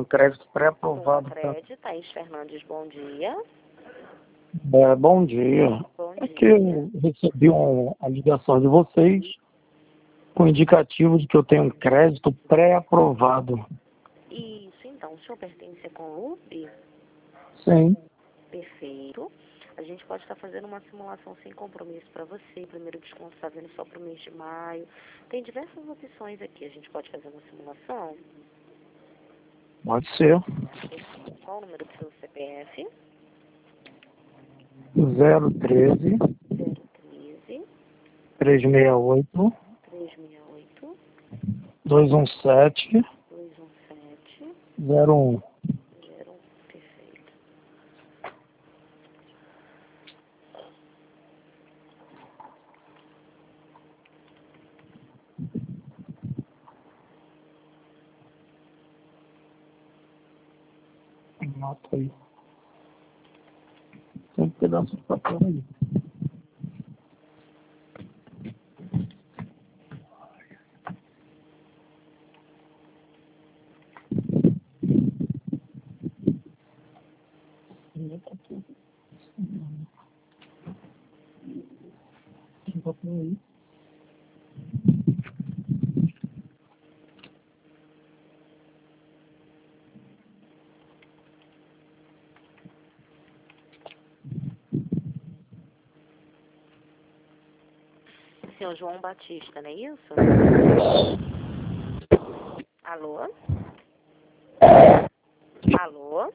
crédito Com pré-aprovado. crédito, Thaís Fernandes, bom dia. Bom dia. Bom É dia. que eu recebi uma ligação de vocês com indicativo de que eu tenho um crédito pré-aprovado. Isso, então, o senhor pertence a Conlube? Sim. Perfeito. A gente pode estar fazendo uma simulação sem compromisso para você. O primeiro desconto está vindo só para o mês de maio. Tem diversas opções aqui. A gente pode fazer uma simulação. Pode ser. Perfeito. Qual o número do seu CPF? 013 013 368 368 217 217 01. 01. Perfeito. Nota aí. Tem um pedaço de papel aí. Tem papel aí. Senhor João Batista, não é isso? Alô? Alô?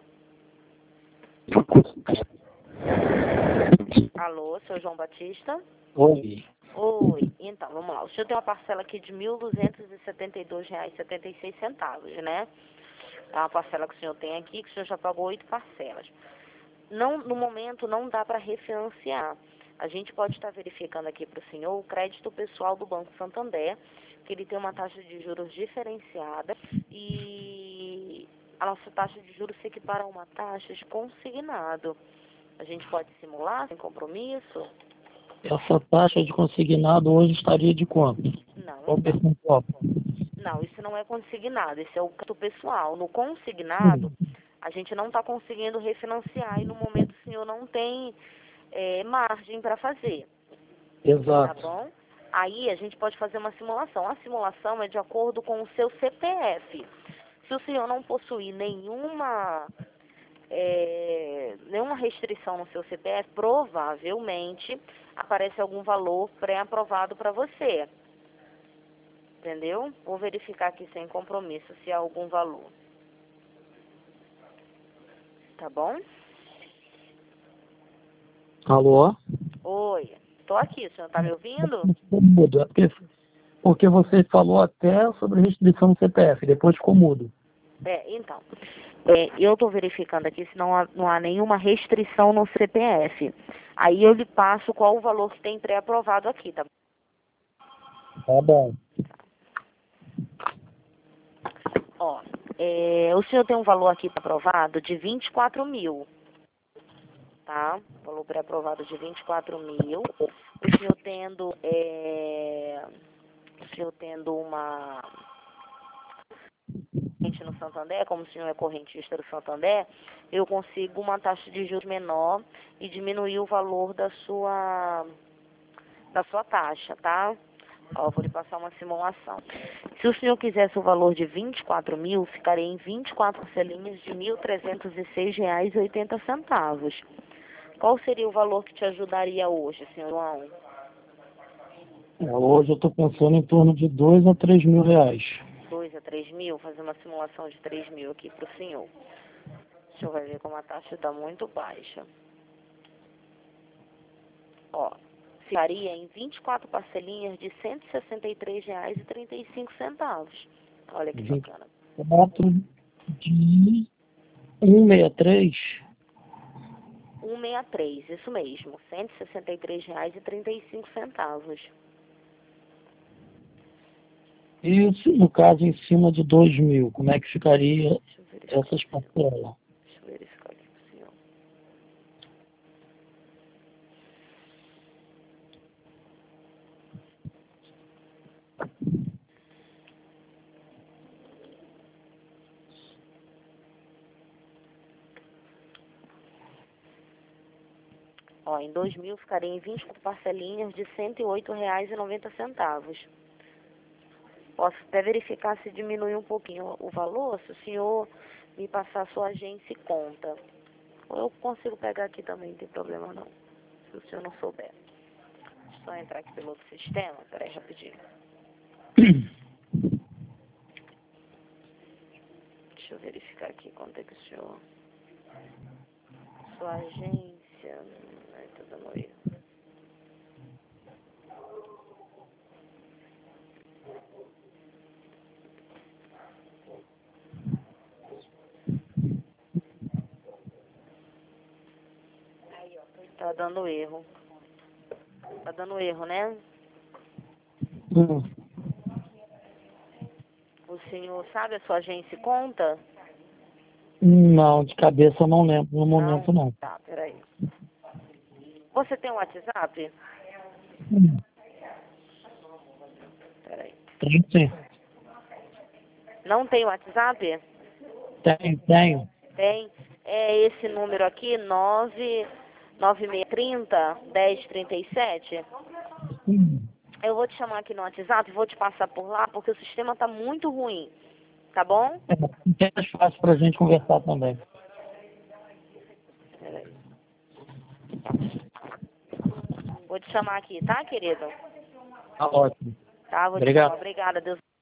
Alô, senhor João Batista? Oi. Oi, então, vamos lá. O senhor tem uma parcela aqui de R$ 1.272,76, né? É uma parcela que o senhor tem aqui, que o senhor já pagou 8 parcelas. Não, no momento não dá para refinanciar. A gente pode estar verificando aqui para o senhor o crédito pessoal do Banco Santander, que ele tem uma taxa de juros diferenciada e a nossa taxa de juros se equipara a uma taxa de consignado. A gente pode simular sem compromisso? Essa taxa de consignado hoje estaria de quanto? Não, Qual então. percentual? Não, isso não é consignado, esse é o crédito pessoal. No consignado, a gente não está conseguindo refinanciar e no momento o senhor não tem margem para fazer, tá Exato. bom? Aí a gente pode fazer uma simulação. A simulação é de acordo com o seu CPF. Se o senhor não possuir nenhuma restrição no seu CPF, provavelmente aparece algum valor pré-aprovado para você. Entendeu? Vou verificar aqui sem compromisso se há algum valor. Tá bom? Alô? Oi, tô aqui, o senhor tá me ouvindo? Ficou mudo. É porque você falou até sobre restrição do CPF, depois ficou mudo. Então, eu tô verificando aqui se não há nenhuma restrição no CPF. Aí eu lhe passo qual o valor que tem pré-aprovado aqui, tá bom? Tá bom. Ó, o senhor tem um valor aqui aprovado de 24 mil, tá? Valor pré-aprovado de 24 mil. O senhor tendo uma no Santander, como o senhor é correntista do Santander, eu consigo uma taxa de juros menor e diminuir o valor da sua taxa, tá? Ó, vou lhe passar uma simulação. Se o senhor quisesse o valor de 24 mil, ficaria em 24 parcelinhas de R$ 1.306,80. Qual seria o valor que te ajudaria hoje, senhor João? Hoje eu estou pensando em torno de 2 a 3 mil reais. 2 a 3 mil? Fazer uma simulação de 3 mil aqui para o senhor. O senhor vai ver como a taxa está muito baixa. Ó, ficaria em 24 parcelinhas de R$ 163,35. Olha que bacana. 4 de 163. 163, isso mesmo. R$ 163,35. Isso, no caso, em cima de 2 mil. Como é que ficaria Deixa eu verificar. essas parcelas? Deixa eu verificar aqui pro senhor. Ó, em 2000 ficaria em 24 parcelinhas de R$ 108,90. Posso até verificar se diminui um pouquinho o valor, se o senhor me passar a sua agência e conta. Ou eu consigo pegar aqui também, não tem problema não, se o senhor não souber. Só entrar aqui pelo outro sistema, peraí, rapidinho. Deixa eu verificar aqui quanto é que o senhor... Sua agência... Ai, tá dando erro. Tá dando erro. Tá dando erro, né? O senhor sabe a sua agência e conta? Não, de cabeça eu não lembro no momento não. Tá, peraí. Você tem um WhatsApp? Peraí. Tenho sim. Não tem WhatsApp? Tenho. Tem. É esse número aqui, 99630-1037. Eu vou te chamar aqui no WhatsApp, vou te passar por lá, porque o sistema tá muito ruim. Tá bom? É mais fácil pra gente conversar também. Peraí. Vou te chamar aqui, tá, querido? Tá ótimo. Tá, vou te Obrigado. chamar. Obrigada, Deus.